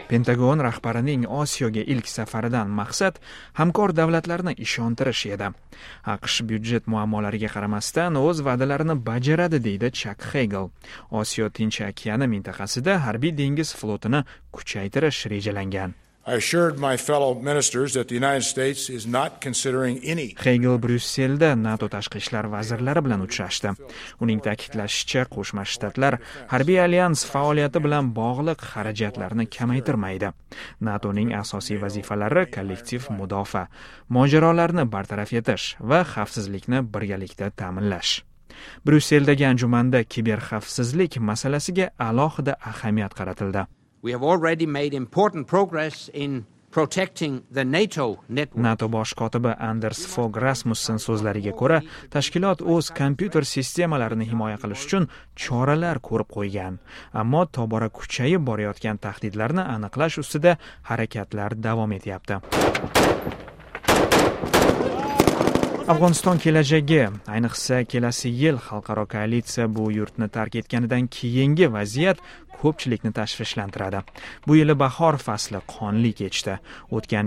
Pentagon rahbarining Osiyoga ilk safaridan maqsad hamkor davlatlarni ishontirish edi. AQSh byudjet muammolariga qaramasdan o'z va'dalarini bajaradi, deydi Chuck Hagel. Osiyo Tinch okeani mintaqasida harbiy dengiz flotini kuchaytirish rejalangan. I assured my fellow ministers that the United States is not considering any. Hagel Bryusselda NATO tashqi ishlar vazirlari bilan uchrashdi. Uning ta'kidlashicha, Qo'shma Shtatlar harbiy alyans faoliyati bilan bog'liq xarajatlarni kamaytirmaydi. NATOning asosiy vazifalari kollektiv mudofaa, mojarolarni bartaraf etish va xavfsizlikni birgalikda ta'minlash. Bryusseldagi anjumanda kiberxavfsizlik masalasiga alohida ahamiyat qaratildi. We have already made important progress in protecting the NATO network. NATO bosh kotibi Anders Fogh Rasmussen so'zlariga ko'ra, tashkilot o'z kompyuter sistemalarini himoya qilish uchun choralar ko'rib qo'ygan. Ammo tobora kuchayib borayotgan tahdidlarni aniqlash ustida harakatlar davom etyapti. Afg'oniston kelajagi, ayniqsa kelasi yil xalqaro koalitsiya bu yurtni tark etganidan keyingi vaziyat ko'pchilikni tashvishlantiradi. Bu yili bahor fasli qonli kechdi. O'tgan